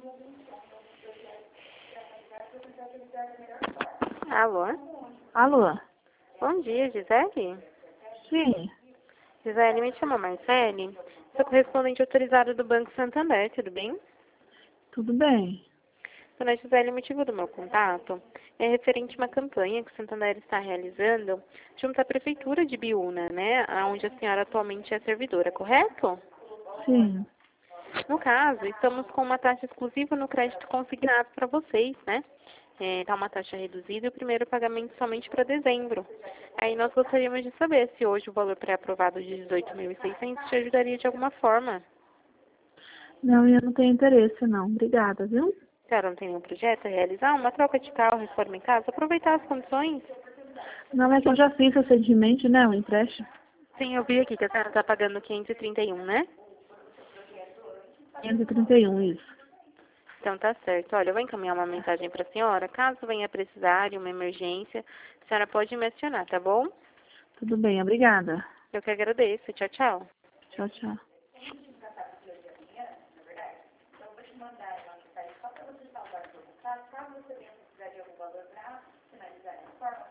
Alô? Alô? Bom dia, Gisele? Sim, Gisele, me chama Marcele. Sou correspondente autorizada do Banco Santander, tudo bem? tudo bem. Dona Gisele, o motivo do meu contato é referente a uma campanha que o Santander está realizando junto à Prefeitura de Biúna, né? Onde a senhora atualmente é servidora, correto? Sim. No caso, estamos com uma taxa exclusiva no crédito consignado para vocês, né? Tá uma taxa reduzida e o primeiro pagamento somente para dezembro. Aí nós gostaríamos de saber se hoje o valor pré-aprovado de 18.600 te ajudaria de alguma forma. Não, eu não tenho interesse, não. Obrigada, viu? A senhora não tem nenhum projeto a realizar? Uma troca de carro, reforma em casa? Aproveitar as condições? Não, é que eu já fiz recentemente, né, o empréstimo. Sim, eu vi aqui que a senhora está pagando 531, né? 531, isso. Então tá certo. Olha, eu vou encaminhar uma mensagem para a senhora. Caso venha precisar de uma emergência, a senhora pode me acionar, tá bom? Tudo bem, obrigada. Eu que agradeço. Tchau, tchau. Tchau, tchau. Caso você venha precisar de algum valor para finalizar a reforma,